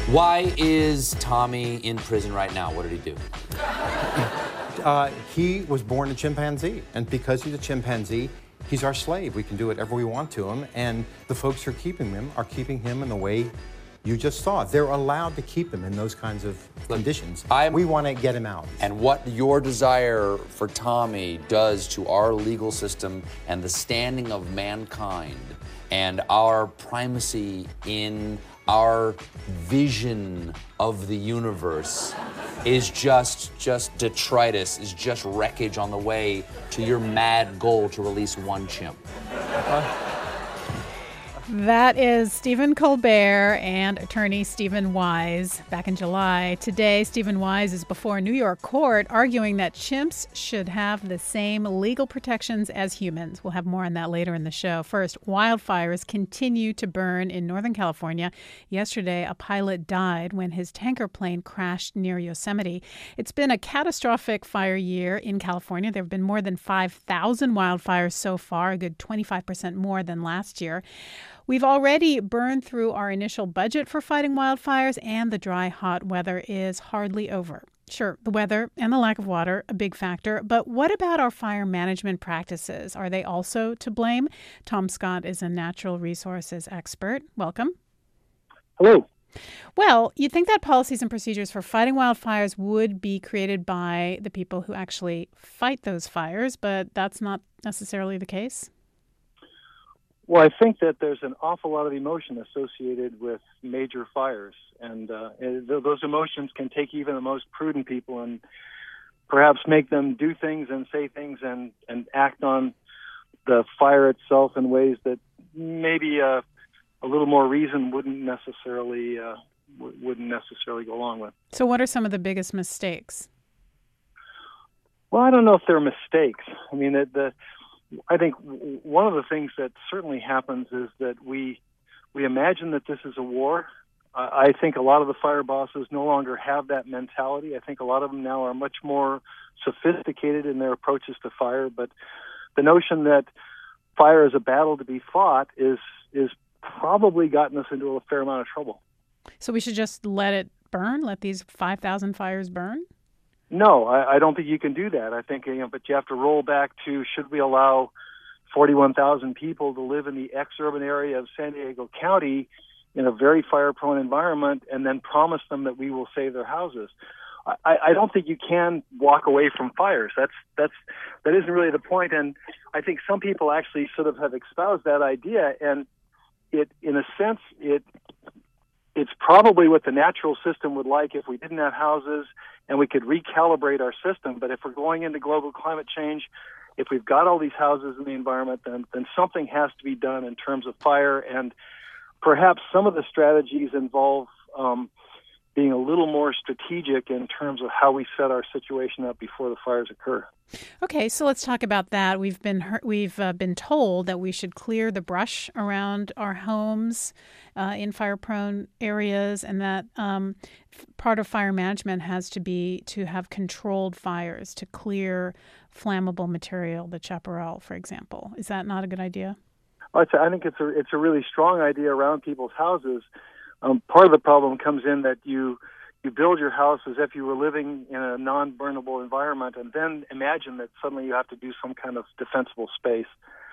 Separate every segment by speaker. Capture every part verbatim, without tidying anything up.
Speaker 1: Why is Tommy in prison right now? What did he do?
Speaker 2: Uh, he was born a chimpanzee, and because he's a chimpanzee, he's our slave. We can do whatever we want to him, and the folks who are keeping him are keeping him in the way you just saw. They're allowed to keep him in those kinds of Look, conditions. I'm, we want to get him out.
Speaker 1: And what your desire for Tommy does to our legal system and the standing of mankind and our primacy in our vision of the universe is just just detritus, is just wreckage on the way to your mad goal to release one chimp. Uh,
Speaker 3: That is Stephen Colbert and attorney Stephen Wise. Back in July, today, Stephen Wise is before a New York court arguing that chimps should have the same legal protections as humans. We'll have more on that later in the show. First, wildfires continue to burn in Northern California. Yesterday, a pilot died when his tanker plane crashed near Yosemite. It's been a catastrophic fire year in California. There have been more than five thousand wildfires so far, a good twenty-five percent more than last year. We've already burned through our initial budget for fighting wildfires, and the dry, hot weather is hardly over. Sure, the weather and the lack of water, a big factor, but what about our fire management practices? Are they also to blame? Tom Scott is a natural resources expert. Welcome.
Speaker 4: Hello.
Speaker 3: Well, you'd think that policies and procedures for fighting wildfires would be created by the people who actually fight those fires, but that's not necessarily the case.
Speaker 4: Well, I think that there's an awful lot of emotion associated with major fires, and uh, those emotions can take even the most prudent people and perhaps make them do things and say things and, and act on the fire itself in ways that maybe uh, a little more reason wouldn't necessarily uh, w- wouldn't necessarily go along with.
Speaker 3: So, what are some of the biggest mistakes?
Speaker 4: Well, I don't know if they're mistakes. I mean, the, the I think one of the things that certainly happens is that we we imagine that this is a war. Uh, I think a lot of the fire bosses no longer have that mentality. I think a lot of them now are much more sophisticated in their approaches to fire. But the notion that fire is a battle to be fought is is probably gotten us into a fair amount of trouble.
Speaker 3: So we should just let it burn, let these five thousand fires burn?
Speaker 4: No, I, I don't think you can do that. I think, you know, but you have to roll back to, should we allow forty-one thousand people to live in the ex-urban area of San Diego County in a very fire-prone environment and then promise them that we will save their houses? I, I don't think you can walk away from fires. That's that's that isn't really the point. And I think some people actually sort of have espoused that idea, and it, in a sense, it it's probably what the natural system would like if we didn't have houses and we could recalibrate our system. But if we're going into global climate change, if we've got all these houses in the environment, then, then something has to be done in terms of fire. And perhaps some of the strategies involve um, being a little more strategic in terms of how we set our situation up before the fires occur.
Speaker 3: Okay, so let's talk about that. We've been heard, we've uh, been told that we should clear the brush around our homes uh, in fire-prone areas, and that um, part of fire management has to be to have controlled fires, to clear flammable material, the chaparral, for example. Is that not a good idea?
Speaker 4: Well, it's, I think it's a it's a really strong idea around people's houses. Um, part of the problem comes in that you you build your house as if you were living in a non-burnable environment, and then imagine that suddenly you have to do some kind of defensible space.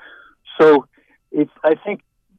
Speaker 4: So it's, I think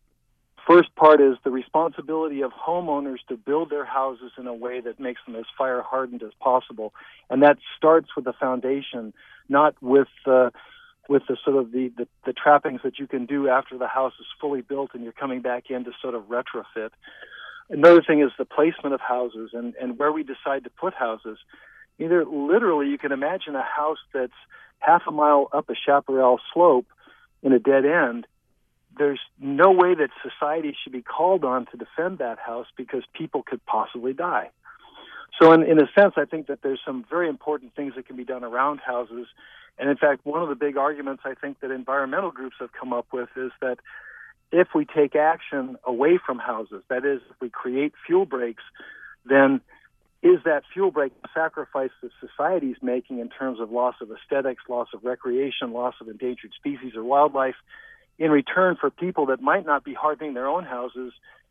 Speaker 4: first part is the responsibility of homeowners to build their houses in a way that makes them as fire hardened as possible. And that starts with the foundation, not with uh, with the sort of the, the, the trappings that you can do after the house is fully built and you're coming back in to sort of retrofit. Another thing is the placement of houses and, and where we decide to put houses. Either literally, you can imagine a house that's half a mile up a chaparral slope in a dead end. There's no way that society should be called on to defend that house because people could possibly die. So in, in a sense, I think that there's some very important things that can be done around houses. And in fact, one of the big arguments I think that environmental groups have come up with is that if we take action away from houses, that is, if we create fuel breaks, then is that fuel break a sacrifice that society is making in terms of loss of aesthetics, loss of recreation, loss of endangered species or wildlife, in return for people that might not be hardening their own houses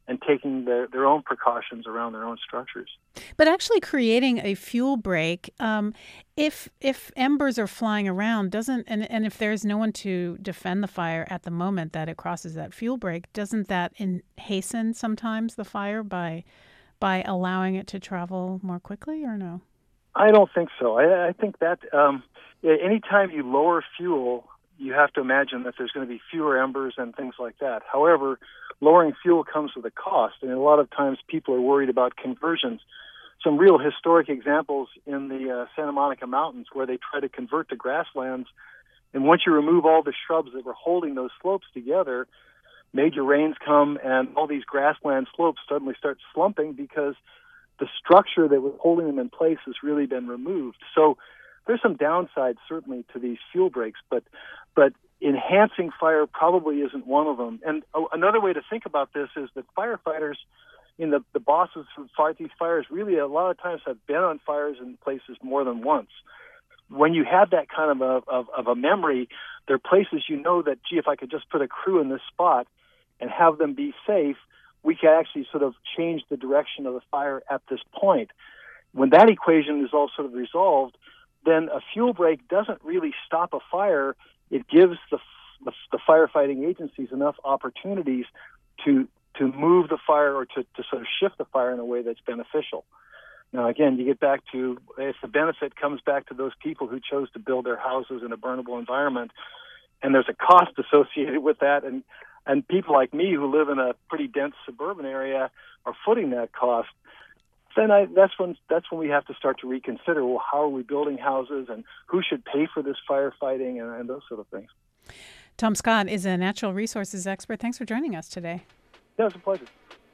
Speaker 4: and taking their, their own precautions around their own structures.
Speaker 3: But actually creating a fuel break, um, if if embers are flying around, doesn't and, and if there's no one to defend the fire at the moment that it crosses that fuel break, doesn't that in, hasten sometimes the fire by by allowing it to travel more quickly, or no?
Speaker 4: I don't think so. I, I think that um, anytime you lower fuel, you have to imagine that there's going to be fewer embers and things like that. However, lowering fuel comes with a cost, and a lot of times people are worried about conversions. Some real historic examples in the uh, Santa Monica Mountains where they try to convert to grasslands, and once you remove all the shrubs that were holding those slopes together, major rains come and all these grassland slopes suddenly start slumping because the structure that was holding them in place has really been removed. So there's some downsides certainly to these fuel breaks, but but enhancing fire probably isn't one of them. And uh, another way to think about this is that firefighters, in the, the bosses who fight these fires, really a lot of times have been on fires in places more than once. When you have that kind of a, of, of a memory, there are places you know that, gee, if I could just put a crew in this spot and have them be safe, we can actually sort of change the direction of the fire at this point. When that equation is all sort of resolved, then a fuel break doesn't really stop a fire. It gives the, the, the firefighting agencies enough opportunities to to move the fire or to, to sort of shift the fire in a way that's beneficial. Now, again, you get back to if the benefit comes back to those people who chose to build their houses in a burnable environment, and there's a cost associated with that, and and people like me who live in a pretty dense suburban area are footing that cost, then I, that's when that's when we have to start to reconsider, well, how are we building houses and who should pay for this firefighting and, and those sort of things.
Speaker 3: Tom Scott is a natural resources expert. Thanks for joining us today.
Speaker 4: Yeah, it's a pleasure.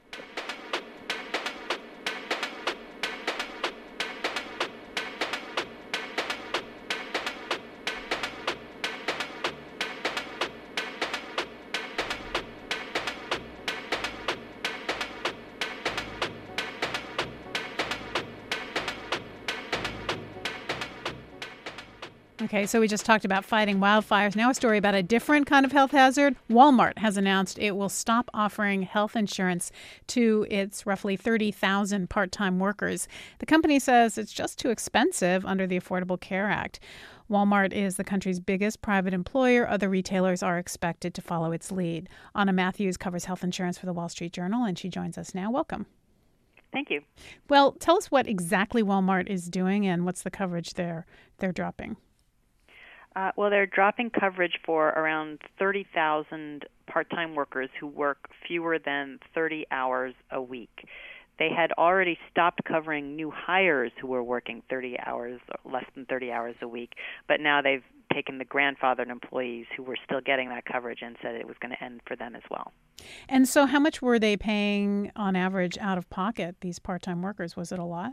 Speaker 3: Okay, so we just talked about fighting wildfires. Now a story about a different kind of health hazard. Walmart has announced it will stop offering health insurance to its roughly thirty thousand part-time workers. The company says it's just too expensive under the Affordable Care Act. Walmart is the country's biggest private employer. Other retailers are expected to follow its lead. Anna Matthews covers health insurance for the Wall Street Journal, and she joins us now. Welcome.
Speaker 5: Thank you.
Speaker 3: Well, tell us what exactly Walmart is doing and what's the coverage they're, they're dropping.
Speaker 5: Uh, well, they're dropping coverage for around thirty thousand part-time workers who work fewer than thirty hours a week. They had already stopped covering new hires who were working thirty hours, or less than thirty hours a week, but now they've taken the grandfathered employees who were still getting that coverage and said it was going to end for them as well.
Speaker 3: And so how much were they paying on average out of pocket, these part-time workers? Was it a lot?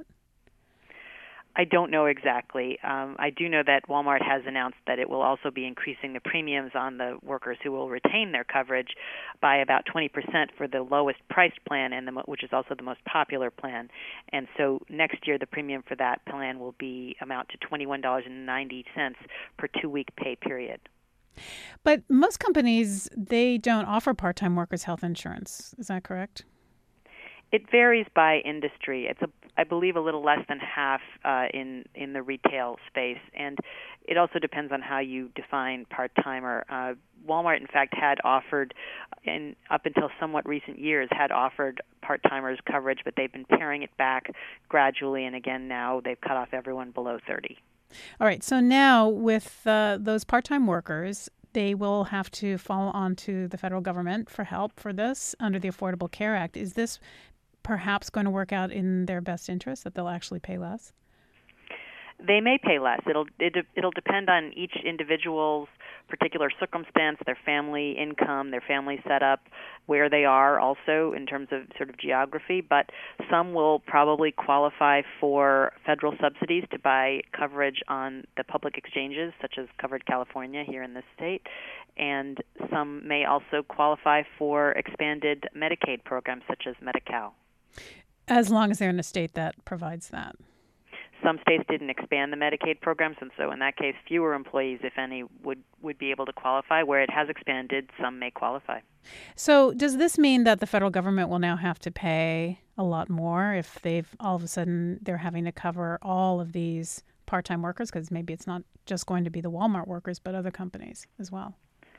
Speaker 5: I don't know exactly. Um, I do know that Walmart has announced that it will also be increasing the premiums on the workers who will retain their coverage by about twenty percent for the lowest priced plan, and the, which is also the most popular plan. And so next year, the premium for that plan will be amount to twenty-one dollars and ninety cents per two-week pay period.
Speaker 3: But most companies, they don't offer part-time workers health insurance. Is that correct?
Speaker 5: It varies by industry. It's, a, I believe, a little less than half uh, in in the retail space, and it also depends on how you define part-timer. Uh, Walmart, in fact, had offered, in up until somewhat recent years, had offered part-timers coverage, but they've been paring it back gradually, and again now they've cut off everyone below thirty.
Speaker 3: All right. So now with uh, those part-time workers, they will have to fall onto the federal government for help for this under the Affordable Care Act. Is this perhaps going to work out in their best interest, that they'll actually pay less?
Speaker 5: They may pay less. It'll it, it'll depend on each individual's particular circumstance, their family income, their family setup, where they are also in terms of sort of geography. But some will probably qualify for federal subsidies to buy coverage on the public exchanges, such as Covered California here in this state. And some may also qualify for expanded Medicaid programs, such as Medi-Cal.
Speaker 3: As long as they're in a state that provides that.
Speaker 5: some states didn't expand the Medicaid programs, and so in that case, fewer employees, if any, would, would be able to qualify. Where it has expanded, some may qualify.
Speaker 3: So does this mean that the federal government will now have to pay a lot more if they've all of a sudden they're having to cover all of these part-time workers? Because maybe it's not just going to be the Walmart workers, but other companies as well.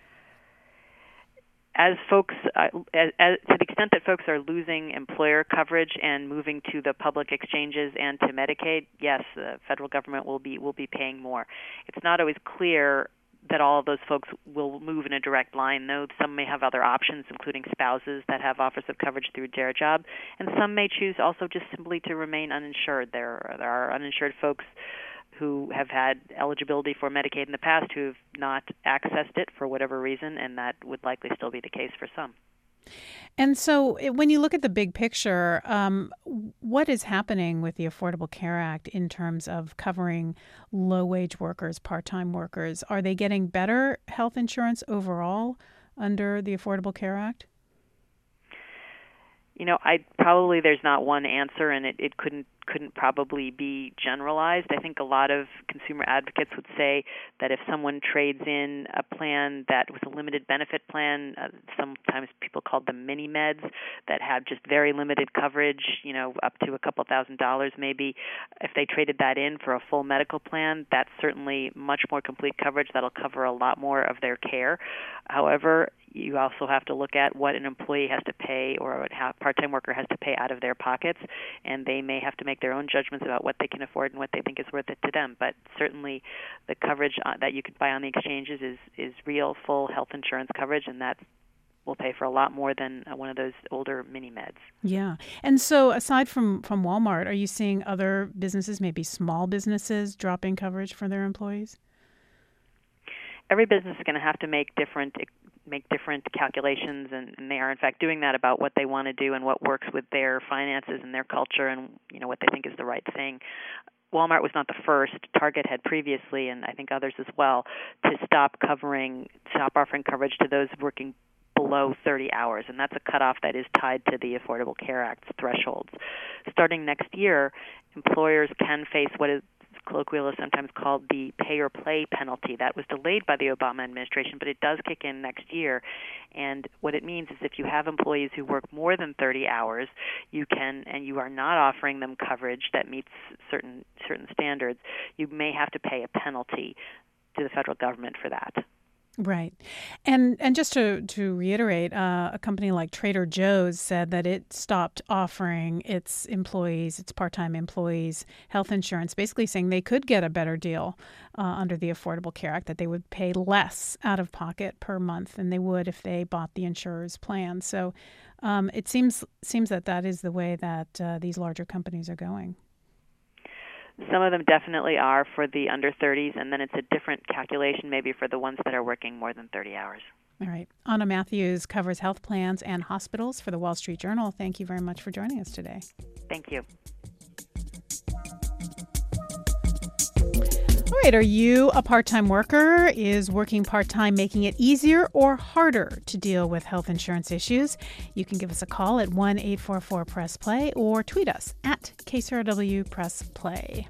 Speaker 5: As folks, uh, as, as, to the extent that folks are losing employer coverage and moving to the public exchanges and to Medicaid, yes, the federal government will be will be paying more. It's not always clear that all of those folks will move in a direct line, though. Some may have other options, including spouses that have offers of coverage through Dare Job, and some may choose also just simply to remain uninsured. There, there are uninsured folks who have had eligibility for Medicaid in the past who have not accessed it for whatever reason, and that would likely still be the case for some.
Speaker 3: And so when you look at the big picture, um, what is happening with the Affordable Care Act in terms of covering low-wage workers, part-time workers? Are they getting better health insurance overall under the Affordable Care Act?
Speaker 5: You know, I probably there's not one answer, and it, it couldn't couldn't probably be generalized. I think a lot of consumer advocates would say that if someone trades in a plan that was a limited benefit plan, uh, sometimes people call them mini meds, that have just very limited coverage, you know, up to a couple thousand dollars maybe, if they traded that in for a full medical plan, that's certainly much more complete coverage. That'll cover a lot more of their care. However, you also have to look at what an employee has to pay or what a part-time worker has to pay out of their pockets, and they may have to make their own judgments about what they can afford and what they think is worth it to them. But certainly the coverage uh, that you could buy on the exchanges is, is real, full health insurance coverage, and that will pay for a lot more than uh, one of those older mini-meds.
Speaker 3: Yeah. And so aside from, from Walmart, are you seeing other businesses, maybe small businesses, dropping coverage for their employees?
Speaker 5: Every business is going to have to make different make different calculations, and, and they are in fact doing that about what they want to do and what works with their finances and their culture and, you know, what they think is the right thing. Walmart was not the first. Target had previously, and I think others as well, to stop covering, stop offering coverage to those working below thirty hours, and that's a cutoff that is tied to the Affordable Care Act's thresholds. Starting next year, employers can face what is colloquially sometimes called the pay-or-play penalty. That was delayed by the Obama administration, but it does kick in next year. And what it means is if you have employees who work more than thirty hours, you can, and you are not offering them coverage that meets certain certain standards, you may have to pay a penalty to the federal government for that.
Speaker 3: Right. And and just to, to reiterate, uh, a company like Trader Joe's said that it stopped offering its employees, its part-time employees, health insurance, basically saying they could get a better deal uh, under the Affordable Care Act, that they would pay less out of pocket per month than they would if they bought the insurer's plan. So um, it seems seems that that is the way that uh, these larger companies are going.
Speaker 5: Some of them definitely are for the under thirties, and then it's a different calculation maybe for the ones that are working more than thirty hours.
Speaker 3: All right. Anna Matthews covers health plans and hospitals for the Wall Street Journal. Thank you very much for joining us today.
Speaker 5: Thank you.
Speaker 3: All right. Are you a part-time worker? Is working part-time making it easier or harder to deal with health insurance issues? You can give us a call at one eight four four press play or tweet us at K C R W Press Play.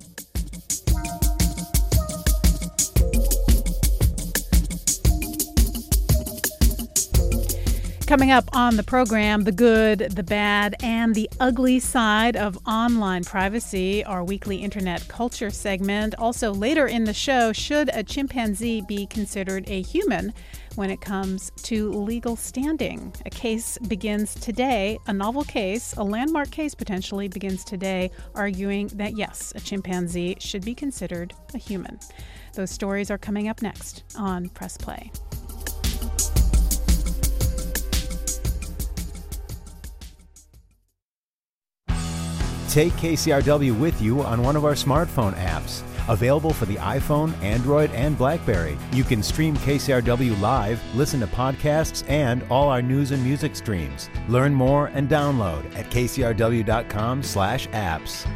Speaker 3: Coming up on the program, the good, the bad, and the ugly side of online privacy, our weekly internet culture segment. Also, later in the show, should a chimpanzee be considered a human when it comes to legal standing? A case begins today, a novel case, a landmark case potentially begins today, arguing that yes, a chimpanzee should be considered a human. Those stories are coming up next on Press Play.
Speaker 6: Take K C R W with you on one of our smartphone apps. Available for the iPhone, Android, and BlackBerry. You can stream K C R W live, listen to podcasts, and all our news and music streams. Learn more and download at K C R W dot com slash apps.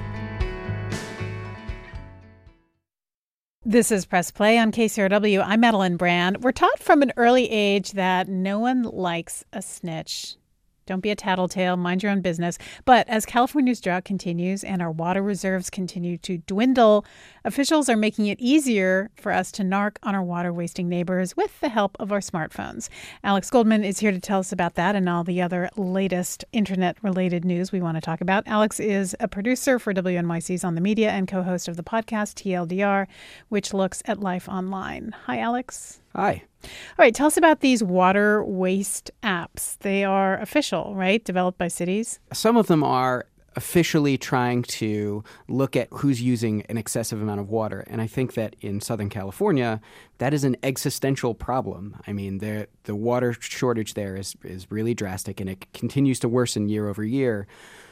Speaker 3: This is Press Play on K C R W. I'm Madeline Brand. We're taught from an early age that no one likes a snitch. Don't be a tattletale. Mind your own business. But as California's drought continues and our water reserves continue to dwindle, officials are making it easier for us to narc on our water-wasting neighbors with the help of our smartphones. Alex Goldman is here to tell us about that and all the other latest internet-related news we want to talk about. Alex is a producer for W N Y C's On the Media and co-host of the podcast T L D R, which looks at life online. Hi, Alex.
Speaker 7: Hi.
Speaker 3: All right, tell us about these water waste apps. They are official, right? Developed by cities?
Speaker 7: Some of them are officially trying to look at who's using an excessive amount of water. And I think that in Southern California, that is an existential problem. I mean, the the water shortage there is, is really drastic, and it continues to worsen year over year.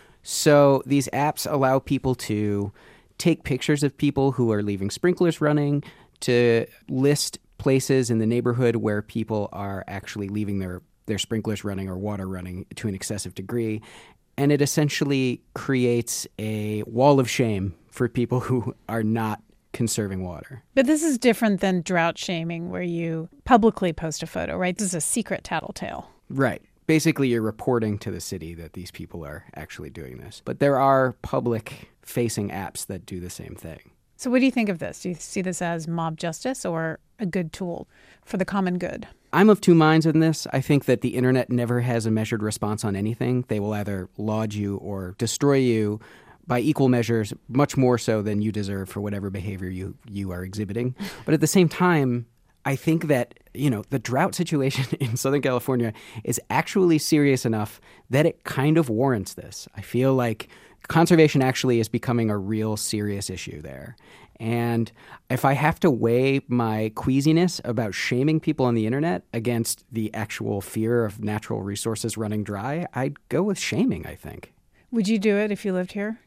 Speaker 7: So these apps allow people to take pictures of people who are leaving sprinklers running, to list places in the neighborhood where people are actually leaving their, their sprinklers running or water running to an excessive degree. And it essentially creates a wall of shame for people who are not conserving water.
Speaker 3: But this is different than drought shaming, where you publicly post a photo, right? This is a secret tattletale.
Speaker 7: Right. Basically, you're reporting to the city that these people are actually doing this. But there are public-facing apps that do the same thing.
Speaker 3: So what do you think of this? Do you see this as mob justice or a good tool for the common good?
Speaker 7: I'm of two minds in this. I think that the internet never has a measured response on anything. They will either laud you or destroy you by equal measures, much more so than you deserve for whatever behavior you, you are exhibiting. But at the same time, I think that, you know, the drought situation in Southern California is actually serious enough that it kind of warrants this. I feel like conservation actually is becoming a real serious issue there. And if I have to weigh my queasiness about shaming people on the internet against the actual fear of natural resources running dry, I'd go with shaming, I think.
Speaker 3: Would you do it if you lived here?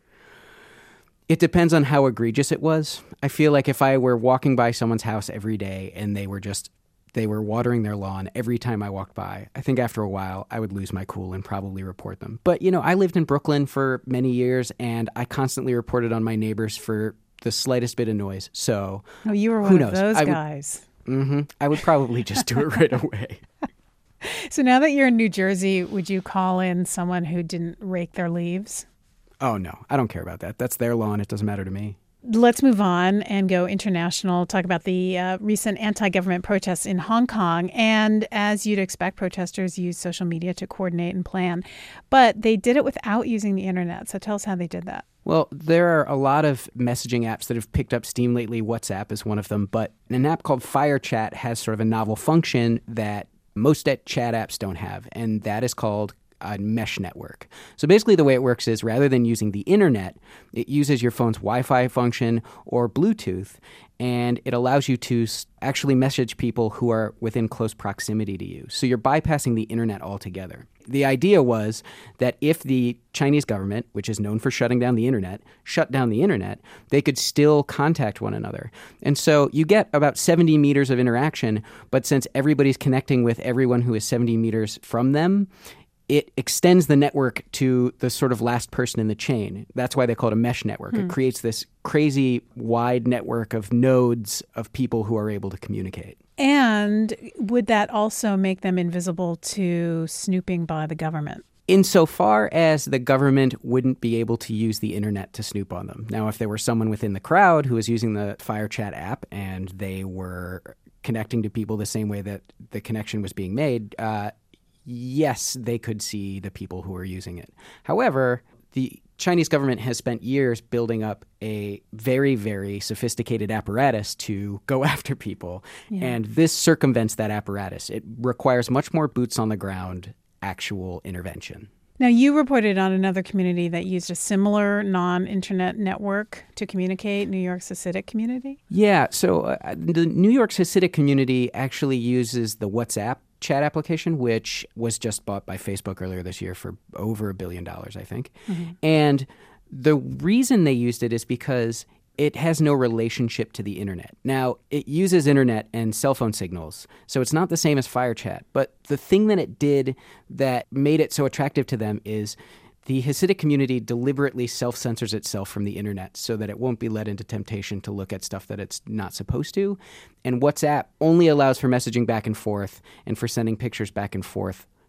Speaker 7: It depends on how egregious it was. I feel like if I were walking by someone's house every day and they were just they were watering their lawn every time I walked by, I think after a while I would lose my cool and probably report them. But, you know, I lived in Brooklyn for many years, and I constantly reported on my neighbors for the slightest bit of noise. So
Speaker 3: oh, you were one
Speaker 7: who
Speaker 3: of
Speaker 7: knows?
Speaker 3: those
Speaker 7: I would,
Speaker 3: guys.
Speaker 7: Mm-hmm, I would probably just do it right away.
Speaker 3: So now that you're in New Jersey, would you call in someone who didn't rake their leaves?
Speaker 7: Oh, no. I don't care about that. That's their lawn. It doesn't matter to me.
Speaker 3: Let's move on and go international, talk about the uh, recent anti-government protests in Hong Kong. And as you'd expect, protesters use social media to coordinate and plan. But they did it without using the internet. So tell us how they did that.
Speaker 7: Well, there are a lot of messaging apps that have picked up steam lately. WhatsApp is one of them. But an app called FireChat has sort of a novel function that most chat apps don't have, and that is called a mesh network. So basically the way it works is rather than using the internet, it uses your phone's Wi-Fi function or Bluetooth, and it allows you to actually message people who are within close proximity to you. So you're bypassing the internet altogether. The idea was that if the Chinese government, which is known for shutting down the internet, shut down the internet, they could still contact one another. And so you get about seventy meters of interaction, but since everybody's connecting with everyone who is seventy meters from them, it extends the network to the sort of last person in the chain. That's why they call it a mesh network. Hmm. It creates this crazy wide network of nodes of people who are able to communicate.
Speaker 3: And would that also make them invisible to snooping by the government?
Speaker 7: Insofar as the government wouldn't be able to use the internet to snoop on them. Now, if there were someone within the crowd who was using the FireChat app and they were connecting to people the same way that the connection was being made, uh, yes, they could see the people who are using it. However, the Chinese government has spent years building up a very, very sophisticated apparatus to go after people. Yeah. And this circumvents that apparatus. It requires much more boots on the ground actual intervention.
Speaker 3: Now, you reported on another community that used a similar non-internet network to communicate, New York's Hasidic community?
Speaker 7: Yeah. So uh, the New York's Hasidic community actually uses the WhatsApp chat application, which was just bought by Facebook earlier this year for over a billion dollars, I think. Mm-hmm. And the reason they used it is because it has no relationship to the internet. Now, it uses internet and cell phone signals, so it's not the same as FireChat. But the thing that it did that made it so attractive to them is the Hasidic community deliberately self-censors itself from the internet so that it won't be led into temptation to look at stuff that it's not supposed to. And WhatsApp only allows for messaging back and forth and for sending pictures back and forth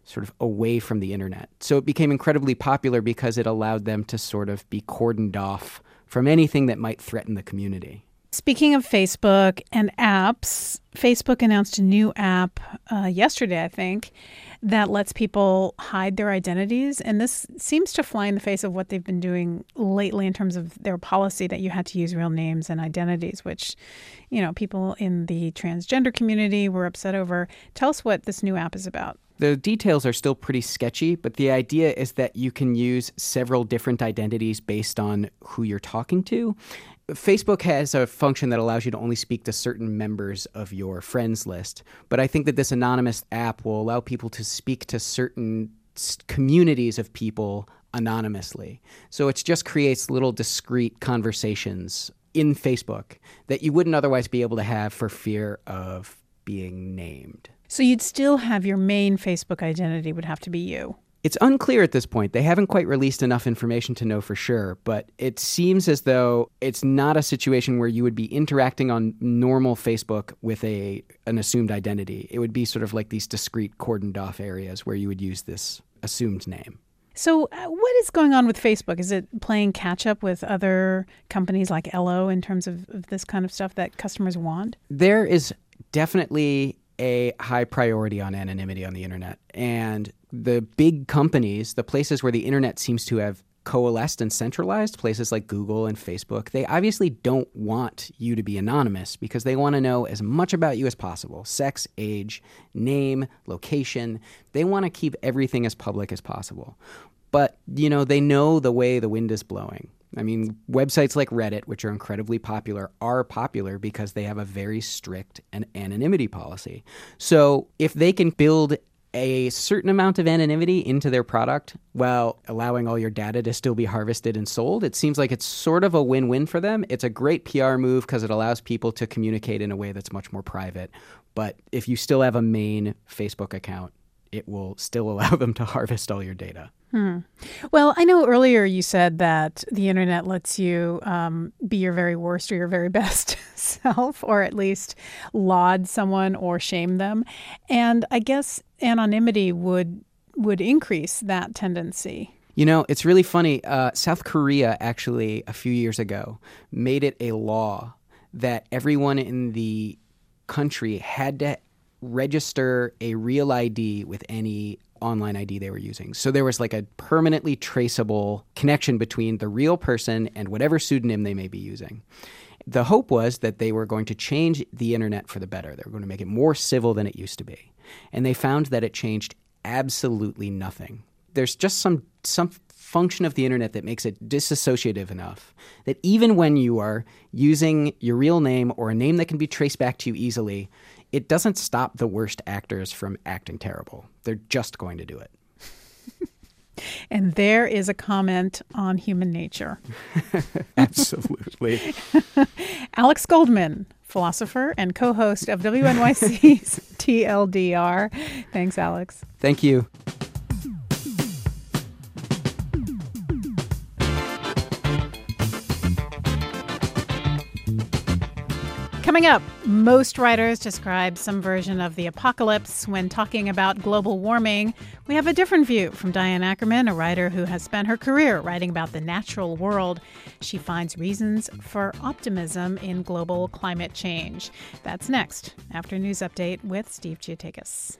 Speaker 7: sort of away from the internet. So it became incredibly popular because it allowed them to sort of be cordoned off from anything that might threaten the community.
Speaker 3: Speaking of Facebook and apps, Facebook announced a new app uh, yesterday, I think, that lets people hide their identities. And this seems to fly in the face of what they've been doing lately in terms of their policy that you had to use real names and identities, which, you know, people in the transgender community were upset over. Tell us what this new app is about.
Speaker 7: The details are still pretty sketchy, but the idea is that you can use several different identities based on who you're talking to. Facebook has a function that allows you to only speak to certain members of your friends list, but I think that this anonymous app will allow people to speak to certain communities of people anonymously. So it just creates little discrete conversations in Facebook that you wouldn't otherwise be able to have for fear of being named.
Speaker 3: So you'd still have your main Facebook identity would have to be you.
Speaker 7: It's unclear at this point. They haven't quite released enough information to know for sure, but it seems as though it's not a situation where you would be interacting on normal Facebook with a an assumed identity. It would be sort of like these discrete cordoned off areas where you would use this assumed name.
Speaker 3: So uh, what is going on with Facebook? Is it playing catch up with other companies like Ello in terms of, of this kind of stuff that customers want?
Speaker 7: There is definitely a high priority on anonymity on the internet. And the big companies, the places where the internet seems to have coalesced and centralized, places like Google and Facebook, they obviously don't want you to be anonymous because they want to know as much about you as possible. Sex, age, name, location. They want to keep everything as public as possible. But, you know, they know the way the wind is blowing. I mean, websites like Reddit, which are incredibly popular, are popular because they have a very strict an- anonymity policy. So if they can build a certain amount of anonymity into their product while allowing all your data to still be harvested and sold, it seems like it's sort of a win-win for them. It's a great P R move because it allows people to communicate in a way that's much more private. But if you still have a main Facebook account, it will still allow them to harvest all your data.
Speaker 3: Hmm. Well, I know earlier you said that the internet lets you um, be your very worst or your very best self, or at least laud someone or shame them. And I guess anonymity would would increase that tendency.
Speaker 7: You know, it's really funny. Uh, South Korea actually, a few years ago, made it a law that everyone in the country had to register a real I D with any online I D they were using. So there was like a permanently traceable connection between the real person and whatever pseudonym they may be using. The hope was that they were going to change the internet for the better. They were going to make it more civil than it used to be. And they found that it changed absolutely nothing. There's just some some function of the internet that makes it disassociative enough that even when you are using your real name or a name that can be traced back to you easily, it doesn't stop the worst actors from acting terrible. They're just going to do it.
Speaker 3: And there is a comment on human nature.
Speaker 7: Absolutely.
Speaker 3: Alex Goldman, philosopher and co-host of W N Y C's T L D R. Thanks, Alex.
Speaker 7: Thank you.
Speaker 3: Coming up, most writers describe some version of the apocalypse when talking about global warming. We have a different view from Diane Ackerman, a writer who has spent her career writing about the natural world. She finds reasons for optimism in global climate change. That's next, after News Update with Steve Giatakis.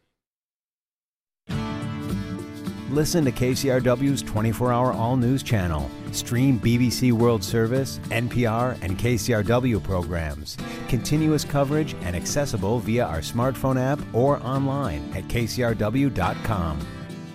Speaker 6: Listen to K C R W's twenty-four hour all-news channel. Stream B B C World Service, N P R, and K C R W programs. Continuous coverage and accessible via our smartphone app or online at K C R W dot com.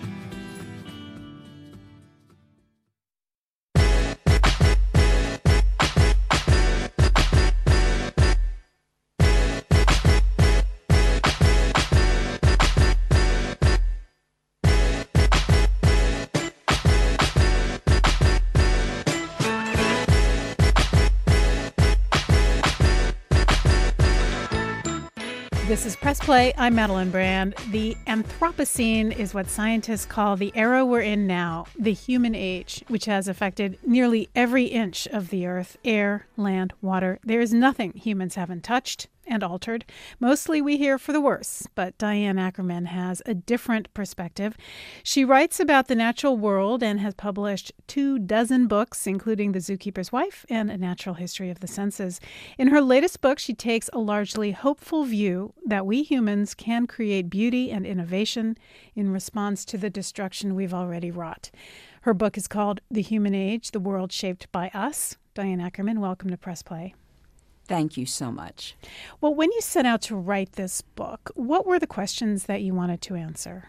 Speaker 3: This is Press Play. I'm Madeline Brand. The Anthropocene is what scientists call the era we're in now, the human age, which has affected nearly every inch of the earth, air, land, water. There is nothing humans haven't touched and altered. Mostly we hear for the worse, but Diane Ackerman has a different perspective. She writes about the natural world and has published two dozen books, including The Zookeeper's Wife and A Natural History of the Senses. In her latest book, she takes a largely hopeful view that we humans can create beauty and innovation in response to the destruction we've already wrought. Her book is called The Human Age, The World Shaped by Us. Diane Ackerman, welcome to Press Play.
Speaker 8: Thank you so much.
Speaker 3: Well, when you set out to write this book, what were the questions that you wanted to answer?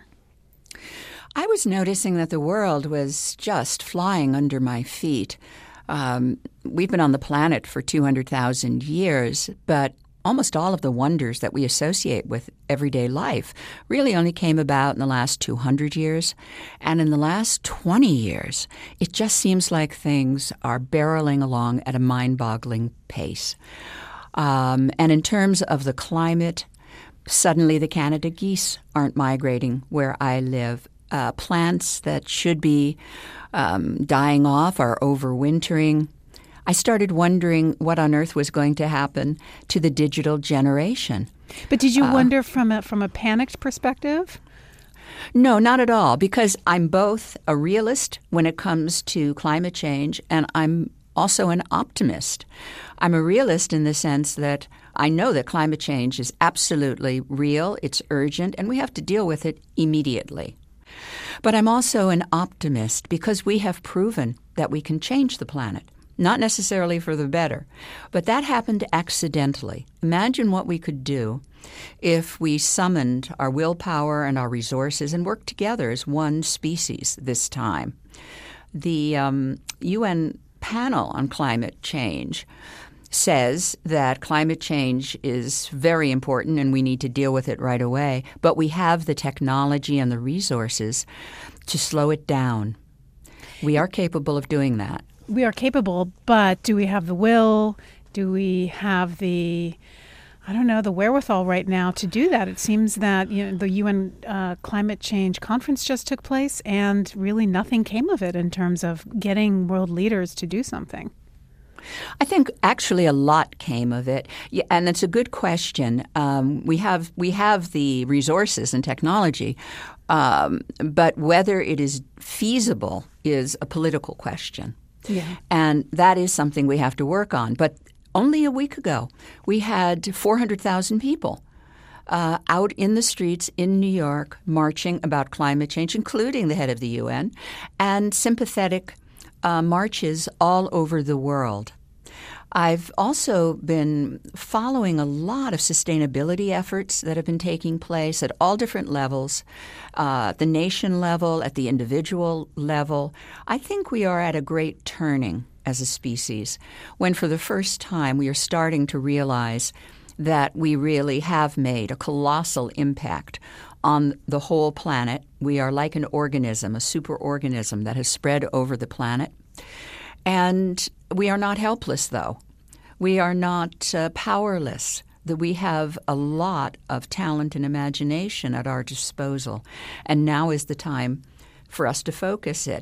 Speaker 8: I was noticing that the world was just flying under my feet. Um, we've been on the planet for two hundred thousand years, but almost all of the wonders that we associate with everyday life really only came about in the last two hundred years. And in the last twenty years, it just seems like things are barreling along at a mind-boggling pace. Um, and in terms of the climate, suddenly the Canada geese aren't migrating where I live. Uh, plants that should be um, dying off are overwintering. I started wondering what on earth was going to happen to the digital generation.
Speaker 3: But did you
Speaker 8: uh,
Speaker 3: wonder from a from a panicked perspective?
Speaker 8: No, not at all, because I'm both a realist when it comes to climate change, and I'm also an optimist. I'm a realist in the sense that I know that climate change is absolutely real, it's urgent, and we have to deal with it immediately. But I'm also an optimist because we have proven that we can change the planet. Not necessarily for the better, but that happened accidentally. Imagine what we could do if we summoned our willpower and our resources and worked together as one species this time. The um, U N panel on climate change says that climate change is very important and we need to deal with it right away, but we have the technology and the resources to slow it down. We are capable of doing that.
Speaker 3: We are capable, but do we have the will? Do we have the, I don't know, the wherewithal right now to do that? It seems that you know, the U N uh, climate change conference just took place and really nothing came of it in terms of getting world leaders to do something.
Speaker 8: I think actually a lot came of it, yeah, and it's a good question. Um, we have we have the resources and technology, um, but whether it is feasible is a political question.
Speaker 3: Yeah.
Speaker 8: And that is something we have to work on. But only a week ago, we had four hundred thousand people uh, out in the streets in New York marching about climate change, including the head of the U N, and sympathetic uh, marches all over the world. I've also been following a lot of sustainability efforts that have been taking place at all different levels, uh, at the nation level, at the individual level. I think we are at a great turning as a species when for the first time we are starting to realize that we really have made a colossal impact on the whole planet. We are like an organism, a superorganism that has spread over the planet. And we are not helpless, though. We are not uh, powerless. That we have a lot of talent and imagination at our disposal. And now is the time for us to focus it.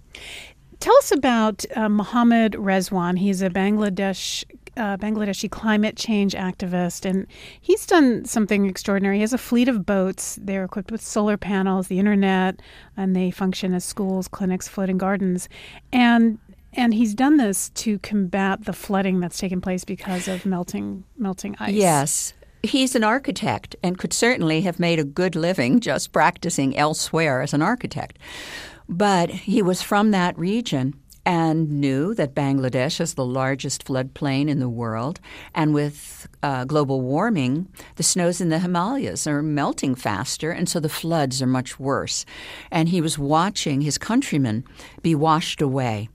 Speaker 3: Tell us about uh, Mohammad Rezwan. He's a Bangladesh uh, Bangladeshi climate change activist, and he's done something extraordinary. He has a fleet of boats. They're equipped with solar panels, the internet, and they function as schools, clinics, floating gardens. And and he's done this to combat the flooding that's taken place because of melting melting ice.
Speaker 8: Yes. He's an architect and could certainly have made a good living just practicing elsewhere as an architect. But he was from that region and knew that Bangladesh is the largest floodplain in the world. And with uh, global warming, the snows in the Himalayas are melting faster, and so the floods are much worse. And he was watching his countrymen be washed away.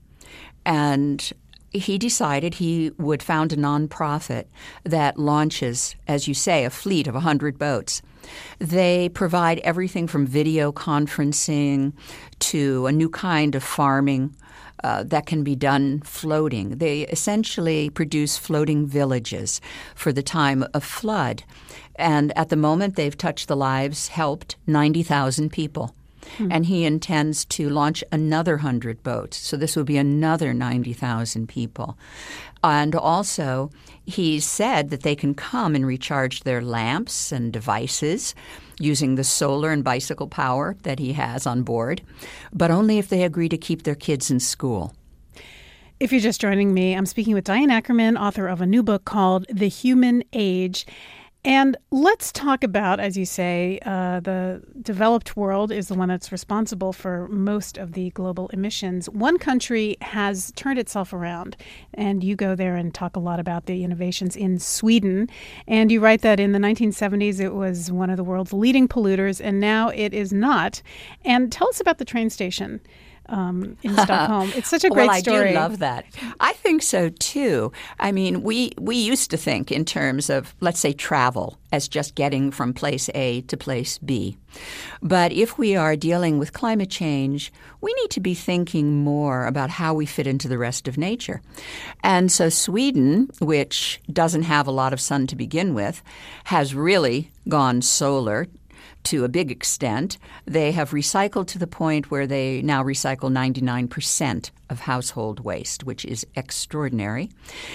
Speaker 8: And he decided he would found a nonprofit that launches, as you say, a fleet of one hundred boats. They provide everything from video conferencing to a new kind of farming uh, that can be done floating. They essentially produce floating villages for the time of flood. And at the moment, they've touched the lives, helped ninety thousand people. Hmm. And he intends to launch another one hundred boats. So this will be another ninety thousand people. And also, he said that they can come and recharge their lamps and devices using the solar and bicycle power that he has on board, but only if they agree to keep their kids in school.
Speaker 3: If you're just joining me, I'm speaking with Diane Ackerman, author of a new book called The Human Age. And let's talk about, as you say, uh, the developed world is the one that's responsible for most of the global emissions. One country has turned itself around, and you go there and talk a lot about the innovations in Sweden. And you write that in the nineteen seventies it was one of the world's leading polluters, and now it is not. And tell us about the train station. Um, in Stockholm. It's such a great
Speaker 8: well,
Speaker 3: story.
Speaker 8: Well, I do love that. I think so, too. I mean, we, we used to think in terms of, let's say, travel as just getting from place A to place B. But if we are dealing with climate change, we need to be thinking more about how we fit into the rest of nature. And so Sweden, which doesn't have a lot of sun to begin with, has really gone solar to a big extent. They have recycled to the point where they now recycle ninety-nine percent of household waste, which is extraordinary.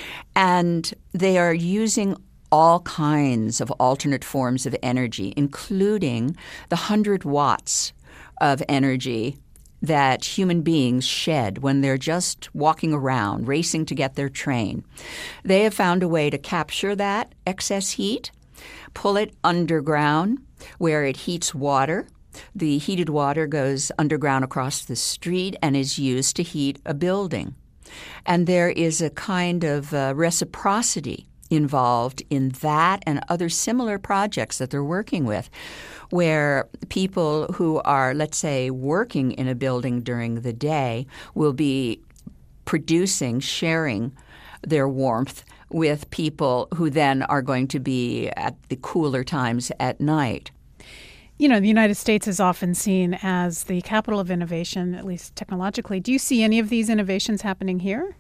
Speaker 8: And they are using all kinds of alternate forms of energy, including the one hundred watts of energy that human beings shed when they're just walking around, racing to get their train. They have found a way to capture that excess heat, pull it underground, where it heats water. The heated water goes underground across the street and is used to heat a building. And there is a kind of uh, reciprocity involved in that and other similar projects that they're working with, where people who are, let's say, working in a building during the day will be producing, sharing their warmth with people who then are going to be at the cooler times at night.
Speaker 3: You know, the United States is often seen as the capital of innovation, at least technologically. Do you see any of these innovations happening here?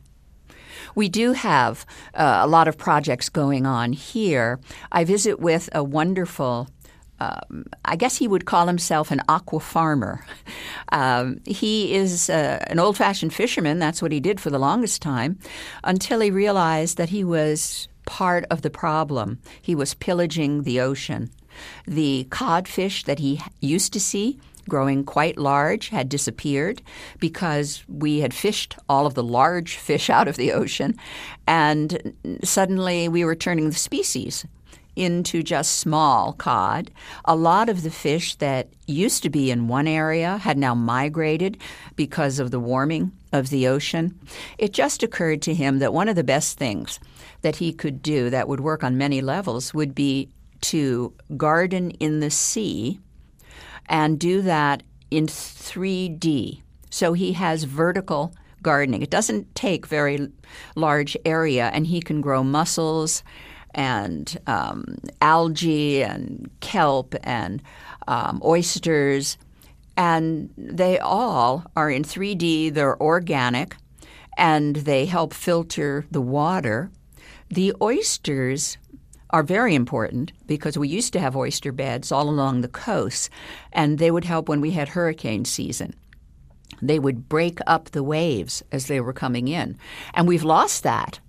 Speaker 8: We do have uh, a lot of projects going on here. I visit with a wonderful Um, I guess he would call himself an aqua farmer. Um, he is uh, an old-fashioned fisherman. That's what he did for the longest time, until he realized that he was part of the problem. He was pillaging the ocean. The codfish that he used to see growing quite large had disappeared because we had fished all of the large fish out of the ocean, and suddenly we were turning the species into just small cod. A lot of the fish that used to be in one area had now migrated because of the warming of the ocean. It just occurred to him that one of the best things that he could do that would work on many levels would be to garden in the sea and do that in three D. So he has vertical gardening. It doesn't take very large area, and he can grow mussels and um, algae and kelp and um, oysters, and they all are in three D. They're organic, and they help filter the water. The oysters are very important because we used to have oyster beds all along the coast, and they would help when we had hurricane season. They would break up the waves as they were coming in, and we've lost that.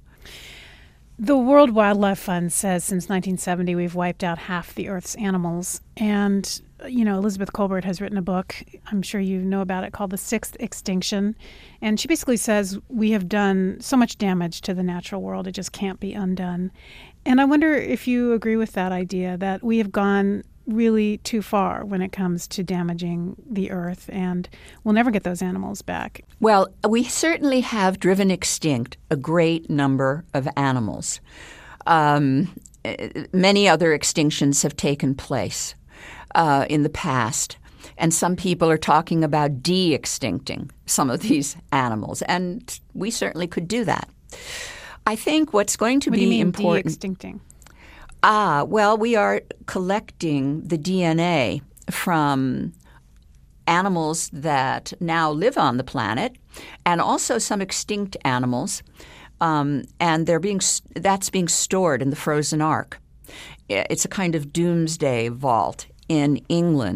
Speaker 3: The World Wildlife Fund says since nineteen seventy we've wiped out half the Earth's animals. And, you know, Elizabeth Kolbert has written a book, I'm sure you know about it, called The Sixth Extinction. And she basically says we have done so much damage to the natural world, it just can't be undone. And I wonder if you agree with that idea, that we have gone really too far when it comes to damaging the earth, and we'll never get those animals back.
Speaker 8: Well, we certainly have driven extinct a great number of animals. Um, many other extinctions have taken place uh, in the past, and some people are talking about de-extincting some of these animals, and we certainly could do that. I think what's going to
Speaker 3: what
Speaker 8: be
Speaker 3: do you mean
Speaker 8: important.
Speaker 3: De-extincting?
Speaker 8: Ah, well, we are collecting the D N A from animals that now live on the planet, and also some extinct animals, um, and they're being that's being stored in the frozen ark. It's a kind of doomsday vault in England.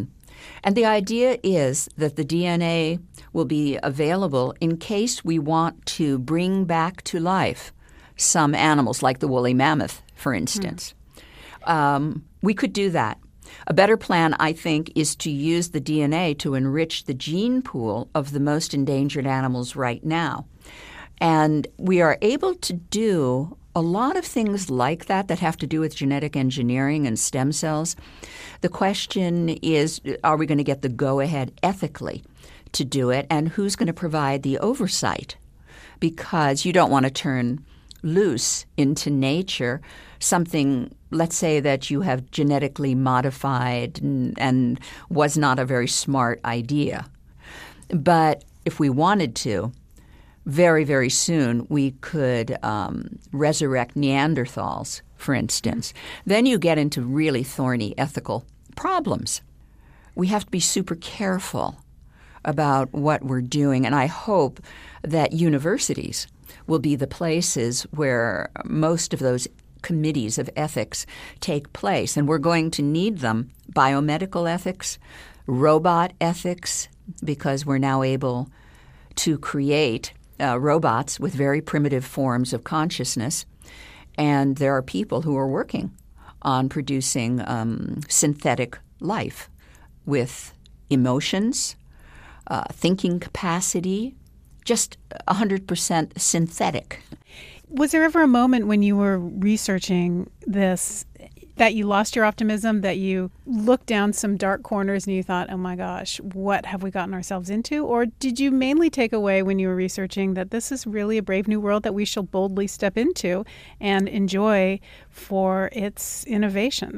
Speaker 8: And the idea is that the D N A will be available in case we want to bring back to life some animals, like the woolly mammoth, for instance. Mm. Um, we could do that. A better plan, I think, is to use the D N A to enrich the gene pool of the most endangered animals right now. And we are able to do a lot of things like that that have to do with genetic engineering and stem cells. The question is, are we going to get the go-ahead ethically to do it, and who's going to provide the oversight? Because you don't want to turn loose into nature something, let's say, that you have genetically modified and, and was not a very smart idea. But if we wanted to, very, very soon we could um, resurrect Neanderthals, for instance. Then you get into really thorny ethical problems. We have to be super careful about what we're doing, and I hope that universities will be the places where most of those committees of ethics take place, and we're going to need them. Biomedical ethics, robot ethics, because we're now able to create uh, robots with very primitive forms of consciousness, and there are people who are working on producing um, synthetic life with emotions, uh, thinking capacity, just one hundred percent synthetic.
Speaker 3: Was there ever a moment when you were researching this that you lost your optimism, that you looked down some dark corners and you thought, oh my gosh, what have we gotten ourselves into? Or did you mainly take away when you were researching that this is really a brave new world that we shall boldly step into and enjoy for its innovation?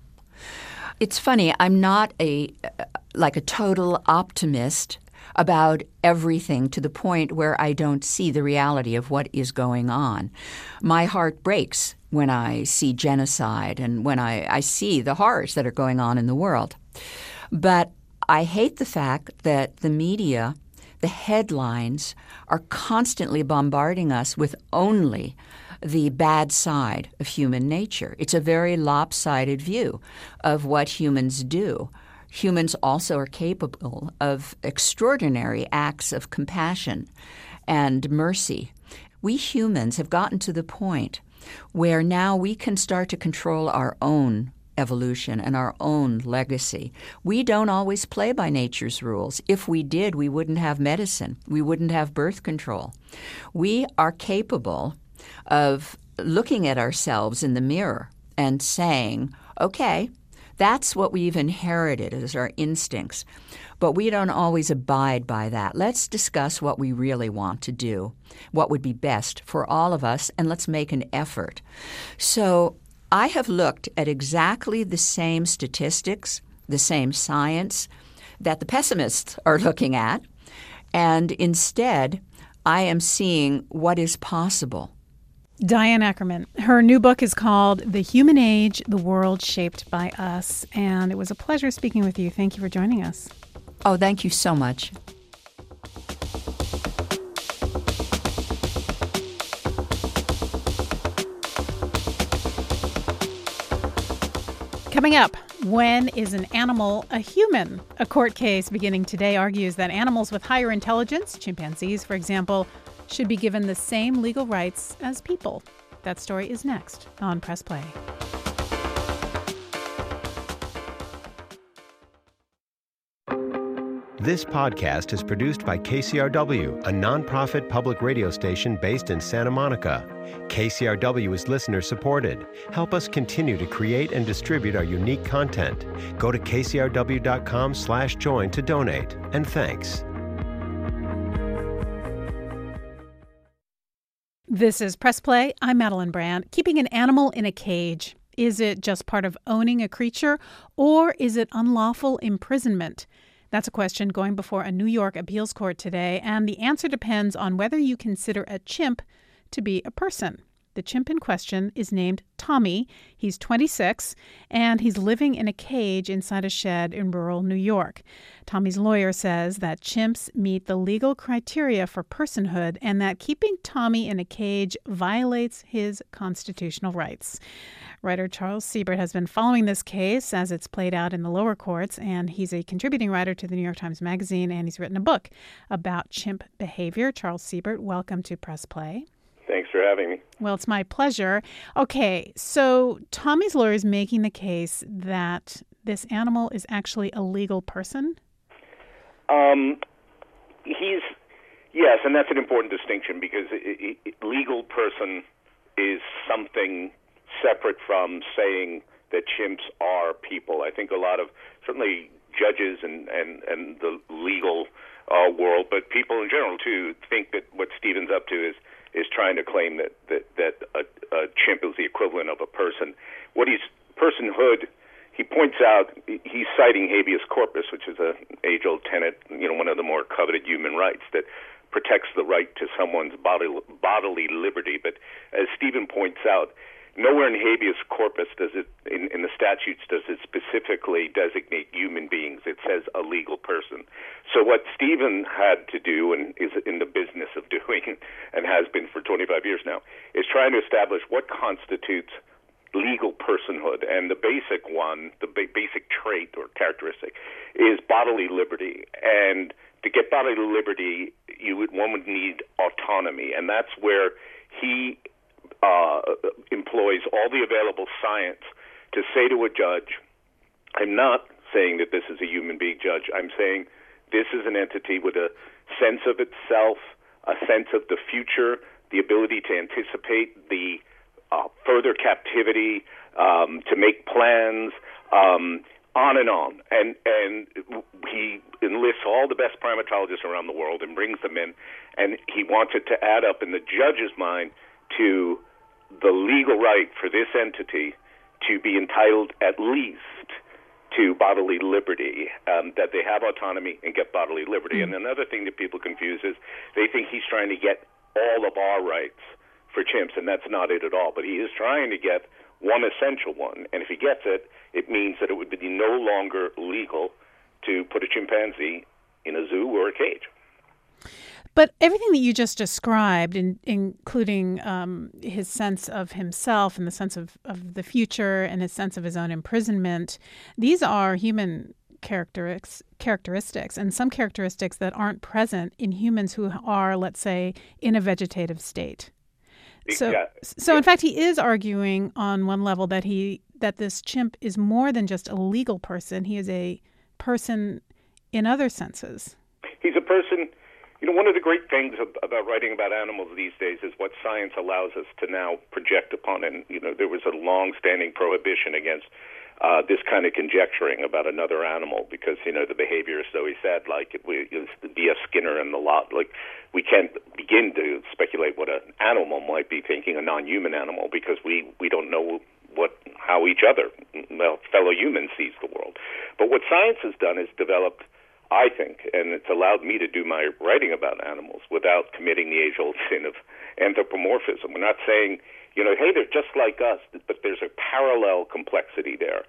Speaker 8: It's funny, I'm not a like a total optimist about everything to the point where I don't see the reality of what is going on. My heart breaks when I see genocide and when I, I see the horrors that are going on in the world. But I hate the fact that the media, the headlines, are constantly bombarding us with only the bad side of human nature. It's a very lopsided view of what humans do. Humans also are capable of extraordinary acts of compassion and mercy. We humans have gotten to the point where now we can start to control our own evolution and our own legacy. We don't always play by nature's rules. If we did, we wouldn't have medicine. We wouldn't have birth control. We are capable of looking at ourselves in the mirror and saying, okay, that's what we've inherited as our instincts. But we don't always abide by that. Let's discuss what we really want to do, what would be best for all of us, and let's make an effort. So I have looked at exactly the same statistics, the same science that the pessimists are looking at, and instead I am seeing what is possible.
Speaker 3: Diane Ackerman. Her new book is called The Human Age, The World Shaped by Us. And it was a pleasure speaking with you. Thank you for joining us.
Speaker 8: Oh, thank you so much.
Speaker 3: Coming up, when is an animal a human? A court case beginning today argues that animals with higher intelligence, chimpanzees, for example, should be given the same legal rights as people. That story is next on Press Play.
Speaker 6: This podcast is produced by K C R W, a nonprofit public radio station based in Santa Monica. K C R W is listener supported. Help us continue to create and distribute our unique content. Go to k c r w dot com slash join to donate. And thanks.
Speaker 3: This is Press Play. I'm Madeline Brand. Keeping an animal in a cage. Is it just part of owning a creature, or is it unlawful imprisonment? That's a question going before a New York appeals court today, and the answer depends on whether you consider a chimp to be a person. The chimp in question is named Tommy. He's twenty-six, and he's living in a cage inside a shed in rural New York. Tommy's lawyer says that chimps meet the legal criteria for personhood and that keeping Tommy in a cage violates his constitutional rights. Writer Charles Siebert has been following this case as it's played out in the lower courts, and he's a contributing writer to the New York Times Magazine, and he's written a book about chimp behavior. Charles Siebert, welcome to Press Play.
Speaker 9: Thanks for having me.
Speaker 3: Well, it's my pleasure. Okay, so Tommy's lawyer is making the case that this animal is actually a legal person?
Speaker 9: Um, he's, yes, and that's an important distinction because it, it, legal person is something separate from saying that chimps are people. I think a lot of, certainly judges and, and, and the legal uh, world, but people in general too, think that what Stephen's up to is is trying to claim that, that, that a, a chimp is the equivalent of a person. What he's, personhood, he points out, he's citing habeas corpus, which is a age-old tenet, you know, one of the more coveted human rights that protects the right to someone's bodily, bodily liberty. But as Stephen points out, nowhere in habeas corpus does it, in, in the statutes, does it specifically designate human beings. It says a legal person. So what Stephen had to do, and is in the business of doing, and has been for twenty-five years now, is trying to establish what constitutes legal personhood. And the basic one, the ba- basic trait or characteristic, is bodily liberty. And to get bodily liberty, you would, one would need autonomy, and that's where he Uh, employs all the available science to say to a judge, I'm not saying that this is a human being, judge. I'm saying this is an entity with a sense of itself, a sense of the future, the ability to anticipate the uh, further captivity, um, to make plans, um, on and on. And, and he enlists all the best primatologists around the world and brings them in, and he wants it to add up in the judge's mind to the legal right for this entity to be entitled at least to bodily liberty, um, that they have autonomy and get bodily liberty. Mm-hmm. And another thing that people confuse is they think he's trying to get all of our rights for chimps, and that's not it at all. But he is trying to get one essential one, and if he gets it, it means that it would be no longer legal to put a chimpanzee in a zoo or a cage.
Speaker 3: But everything that you just described, in, including um, his sense of himself and the sense of, of the future and his sense of his own imprisonment, these are human characteristics, characteristics and some characteristics that aren't present in humans who are, let's say, in a vegetative state. So, yeah. so yeah. in fact, he is arguing on one level that he that this chimp is more than just a legal person. He is a person in other senses.
Speaker 9: He's a person. You know, one of the great things about writing about animals these days is what science allows us to now project upon. And, you know, there was a long-standing prohibition against uh, this kind of conjecturing about another animal because, you know, the behaviorists always said, like, we, it was the B F Skinner and the lot, like, we can't begin to speculate what an animal might be thinking, a non-human animal, because we, we don't know what how each other, well, fellow humans sees the world. But what science has done is developed, I think, and it's allowed me to do my writing about animals without committing the age-old sin of anthropomorphism. We're not saying, you know, hey, they're just like us, but there's a parallel complexity there.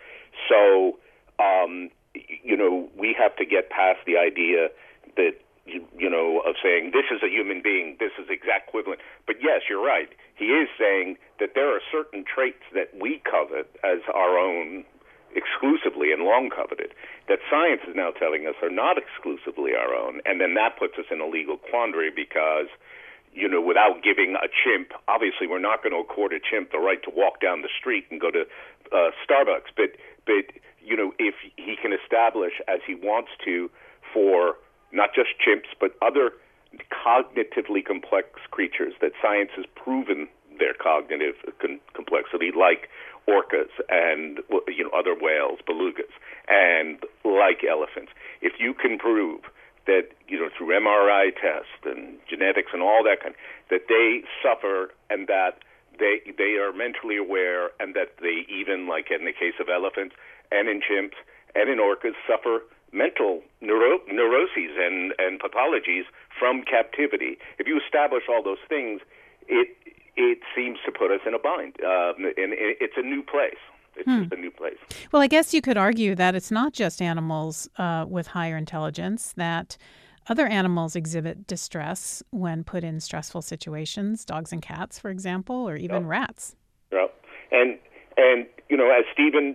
Speaker 9: So, um, you know, we have to get past the idea that, you, you know, of saying this is a human being, this is exact equivalent. But yes, you're right. He is saying that there are certain traits that we covet as our own exclusively and long coveted, that science is now telling us are not exclusively our own. And then that puts us in a legal quandary because, you know, without giving a chimp, obviously we're not going to accord a chimp the right to walk down the street and go to uh, Starbucks. But, but, you know, if he can establish, as he wants to, for not just chimps, but other cognitively complex creatures that science has proven their cognitive con- complexity, like orcas and, you know, other whales, belugas, and like elephants. If you can prove that, you know, through M R I tests and genetics and all that kind, that they suffer and that they they are mentally aware and that they even, like in the case of elephants and in chimps and in orcas, suffer mental neuro- neuroses and, and pathologies from captivity. If you establish all those things, it it seems to put us in a bind. Um, and it's a new place. It's
Speaker 3: Hmm.
Speaker 9: just a new place.
Speaker 3: Well, I guess you could argue that it's not just animals uh, with higher intelligence, that other animals exhibit distress when put in stressful situations, dogs and cats, for example, or even
Speaker 9: Yeah.
Speaker 3: rats.
Speaker 9: Yeah. And, and, you know, as Stephen,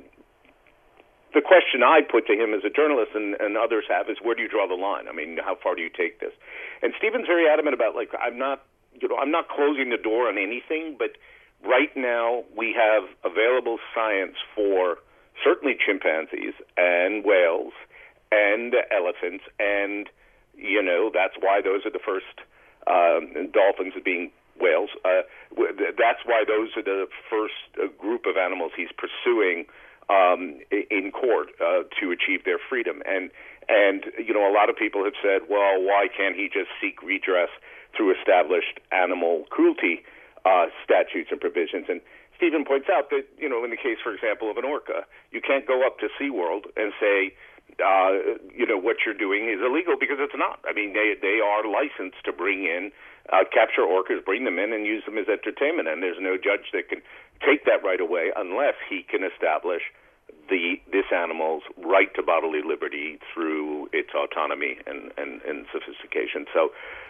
Speaker 9: the question I put to him as a journalist and, and others have is, where do you draw the line? I mean, how far do you take this? And Stephen's very adamant about, like, I'm not, you know, I'm not closing the door on anything, but right now we have available science for certainly chimpanzees and whales and elephants, and, you know, that's why those are the first um, dolphins being whales. Uh, that's why those are the first uh, group of animals he's pursuing um, in court uh, to achieve their freedom. And, and, you know, a lot of people have said, well, why can't he just seek redress through established animal cruelty uh, statutes and provisions? And Stephen points out that, you know, in the case, for example, of an orca, you can't go up to SeaWorld and say, uh, you know, what you're doing is illegal, because it's not. I mean, they they are licensed to bring in, uh, capture orcas, bring them in, and use them as entertainment. And there's no judge that can take that right away unless he can establish the this animal's right to bodily liberty through its autonomy and, and, and sophistication. So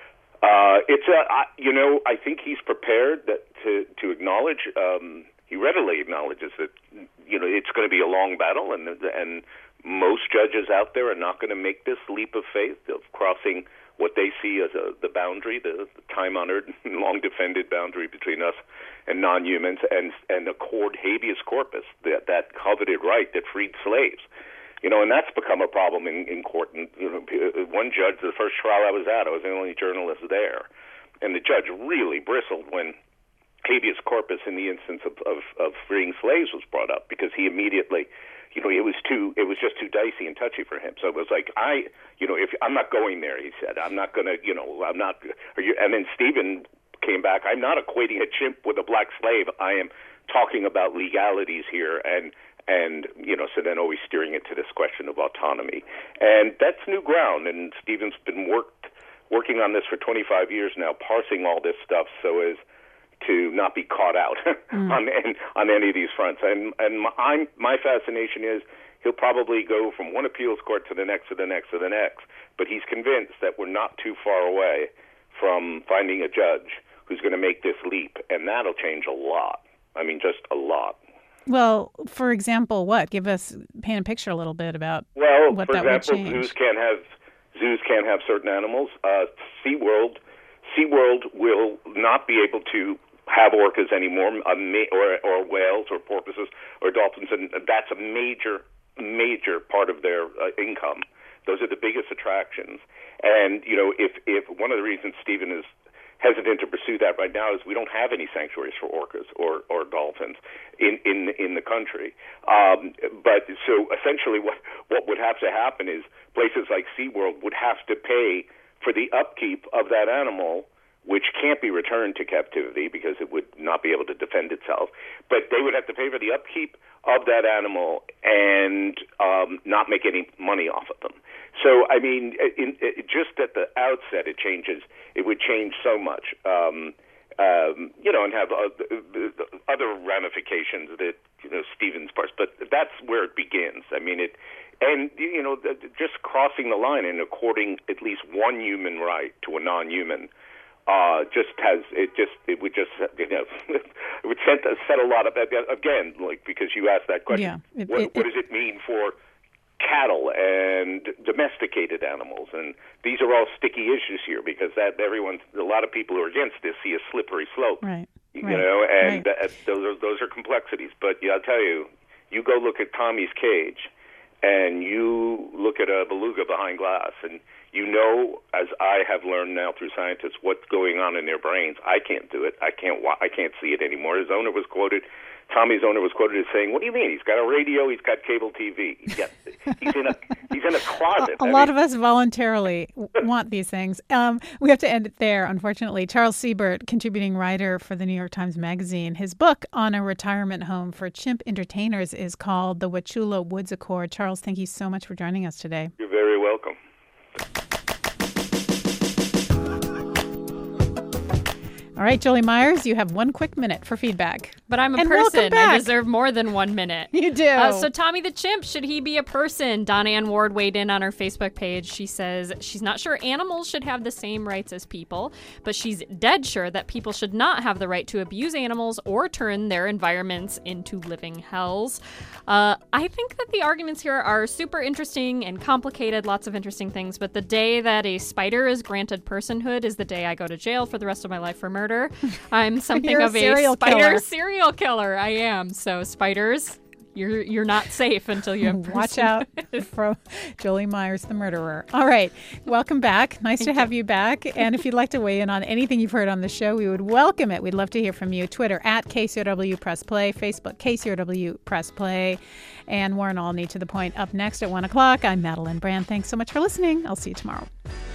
Speaker 9: uh, it's a, I, you know, I think he's prepared that, to to acknowledge. Um, he readily acknowledges that, you know, it's going to be a long battle, and and most judges out there are not going to make this leap of faith of crossing what they see as a, the boundary, the, the time-honored, long-defended boundary between us and non-humans, and and accord habeas corpus, that, that coveted right that freed slaves. You know, and that's become a problem in, in court. And, you know, one judge, the first trial I was at, I was the only journalist there, and the judge really bristled when habeas corpus in the instance of, of, of freeing slaves was brought up, because he immediately, you know, it was too, it was just too dicey and touchy for him. So it was like, I, you know, if I'm not going there, he said, I'm not going to, you know, I'm not, are you, and then Stephen came back, I'm not equating a chimp with a black slave. I am talking about legalities here, and, and, you know, so then always steering it to this question of autonomy. And that's new ground, and Stephen's been worked, working on this for twenty-five years now, parsing all this stuff so as to not be caught out mm. on on any of these fronts. And and my, I'm, my fascination is he'll probably go from one appeals court to the next, to the next, to the next. But he's convinced that we're not too far away from finding a judge who's going to make this leap, and that'll change a lot. I mean, just a lot.
Speaker 3: Well, for example, what? Give us, paint a picture a little bit about
Speaker 9: well,
Speaker 3: what
Speaker 9: for
Speaker 3: that
Speaker 9: example,
Speaker 3: would change.
Speaker 9: zoos can't have zoos can't have certain animals. Uh, SeaWorld, SeaWorld will not be able to have orcas anymore, or or whales, or porpoises, or dolphins, and that's a major, major part of their uh, income. Those are the biggest attractions. And, you know, if, if one of the reasons Stephen is hesitant to pursue that right now is we don't have any sanctuaries for orcas or, or dolphins in, in, in the country. Um, but so essentially what, what would have to happen is places like SeaWorld would have to pay for the upkeep of that animal, which can't be returned to captivity because it would not be able to defend itself. But they would have to pay for the upkeep of that animal and um, not make any money off of them. So, I mean, in, in, just at the outset, it changes. It would change so much, um, um, you know, and have uh, other ramifications that, you know, Stephen's parts. But that's where it begins. I mean, it, and, you know, just crossing the line and according at least one human right to a non-human Uh, just has it just it would just you know it would set set a lot of again like because you asked that question.
Speaker 3: Yeah, it,
Speaker 9: what,
Speaker 3: it,
Speaker 9: what does it mean for cattle and domesticated animals? And these are all sticky issues here because that everyone a lot of people who are against this see a slippery slope.
Speaker 3: Right.
Speaker 9: You
Speaker 3: right,
Speaker 9: know, and
Speaker 3: right.
Speaker 9: uh, those are those are complexities. But yeah, I'll tell you, you go look at Tommy's cage, and you look at a beluga behind glass, and you know, as I have learned now through scientists, what's going on in their brains. I can't do it. I can't. I can't see it anymore. His owner was quoted. Tommy's owner was quoted as saying, "What do you mean? He's got a radio. He's got cable T V. He's got. He's in a. He's in a closet."
Speaker 3: A, a lot mean, of us voluntarily want these things. Um, we have to end it there, unfortunately. Charles Siebert, contributing writer for the New York Times Magazine, his book on a retirement home for chimp entertainers is called The Wauchula Woods Accord. Charles, thank you so much for joining us today.
Speaker 9: You're very welcome.
Speaker 3: All All right, Jolie Myers, you have one quick minute for feedback.
Speaker 10: But I'm a
Speaker 3: And welcome
Speaker 10: person.
Speaker 3: back.
Speaker 10: I deserve more than one minute.
Speaker 3: You do.
Speaker 10: Uh, so Tommy the Chimp, should he be a person? Donna Ann Ward weighed in on her Facebook page. She says she's not sure animals should have the same rights as people, but she's dead sure that people should not have the right to abuse animals or turn their environments into living hells. Uh, I think that the arguments here are super interesting and complicated, lots of interesting things, but the day that a spider is granted personhood is the day I go to jail for the rest of my life for murder. I'm something
Speaker 3: You're a
Speaker 10: of a
Speaker 3: serial
Speaker 10: spider
Speaker 3: killer.
Speaker 10: serial killer. I am. So spiders, you're you're not safe until you have
Speaker 3: Watch
Speaker 10: personhood.
Speaker 3: out for Jolie Myers, the murderer. All right. Welcome back. Nice to have you back. And if you'd like to weigh in on anything you've heard on the show, we would welcome it. We'd love to hear from you. Twitter at K C R W Press Play, Facebook K C R W Press Play, and Warren Alney to the Point up next at one o'clock. I'm Madeline Brand. Thanks so much for listening. I'll see you tomorrow.